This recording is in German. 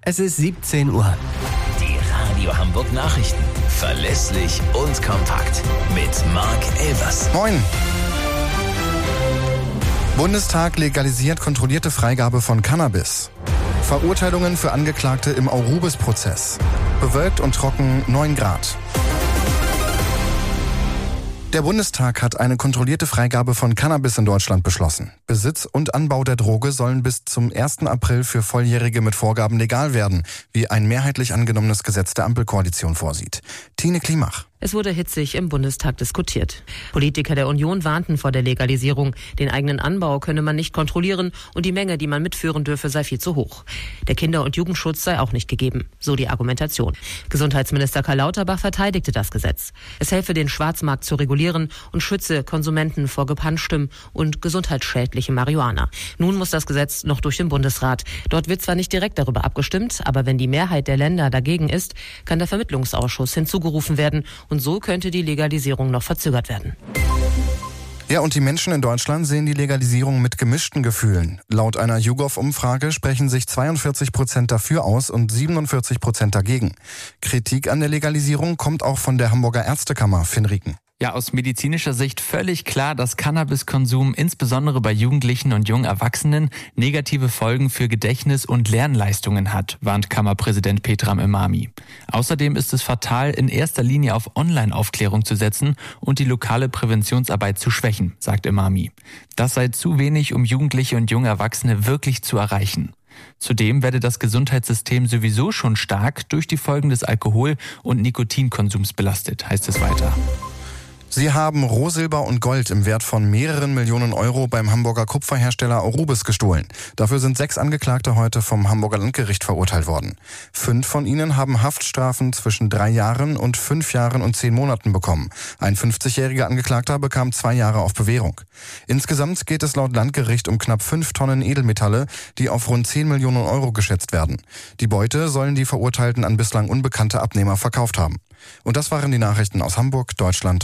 Es ist 17 Uhr. Die Radio Hamburg Nachrichten. Verlässlich und kompakt. Mit Marc Elvers. Moin. Bundestag legalisiert kontrollierte Freigabe von Cannabis. Verurteilungen für Angeklagte im Aurubis-Prozess. Bewölkt und trocken 9 Grad. Der Bundestag hat eine kontrollierte Freigabe von Cannabis in Deutschland beschlossen. Besitz und Anbau der Droge sollen bis zum 1. April für Volljährige mit Vorgaben legal werden, wie ein mehrheitlich angenommenes Gesetz der Ampelkoalition vorsieht. Tine Klimach. Es wurde hitzig im Bundestag diskutiert. Politiker der Union warnten vor der Legalisierung. Den eigenen Anbau könne man nicht kontrollieren und die Menge, die man mitführen dürfe, sei viel zu hoch. Der Kinder- und Jugendschutz sei auch nicht gegeben, so die Argumentation. Gesundheitsminister Karl Lauterbach verteidigte das Gesetz. Es helfe, den Schwarzmarkt zu regulieren und schütze Konsumenten vor gepanschtem und gesundheitsschädlichem Marihuana. Nun muss das Gesetz noch durch den Bundesrat. Dort wird zwar nicht direkt darüber abgestimmt, aber wenn die Mehrheit der Länder dagegen ist, kann der Vermittlungsausschuss hinzugerufen werden. Und so könnte die Legalisierung noch verzögert werden. Ja, und die Menschen in Deutschland sehen die Legalisierung mit gemischten Gefühlen. Laut einer YouGov-Umfrage sprechen sich 42% dafür aus und 47% dagegen. Kritik an der Legalisierung kommt auch von der Hamburger Ärztekammer, Finn Rieken. Ja, aus medizinischer Sicht völlig klar, dass Cannabiskonsum insbesondere bei Jugendlichen und jungen Erwachsenen negative Folgen für Gedächtnis- und Lernleistungen hat, warnt Kammerpräsident Petram Emami. Außerdem ist es fatal, in erster Linie auf Online-Aufklärung zu setzen und die lokale Präventionsarbeit zu schwächen, sagt Emami. Das sei zu wenig, um Jugendliche und junge Erwachsene wirklich zu erreichen. Zudem werde das Gesundheitssystem sowieso schon stark durch die Folgen des Alkohol- und Nikotinkonsums belastet, heißt es weiter. Sie haben Roh, Silber und Gold im Wert von mehreren Millionen Euro beim Hamburger Kupferhersteller Aurubis gestohlen. Dafür sind 6 Angeklagte heute vom Hamburger Landgericht verurteilt worden. 5 von ihnen haben Haftstrafen zwischen 3 Jahren und 5 Jahren und 10 Monaten bekommen. Ein 50-jähriger Angeklagter bekam 2 Jahre auf Bewährung. Insgesamt geht es laut Landgericht um knapp 5 Tonnen Edelmetalle, die auf rund 10 Millionen Euro geschätzt werden. Die Beute sollen die Verurteilten an bislang unbekannte Abnehmer verkauft haben. Und das waren die Nachrichten aus Hamburg, Deutschland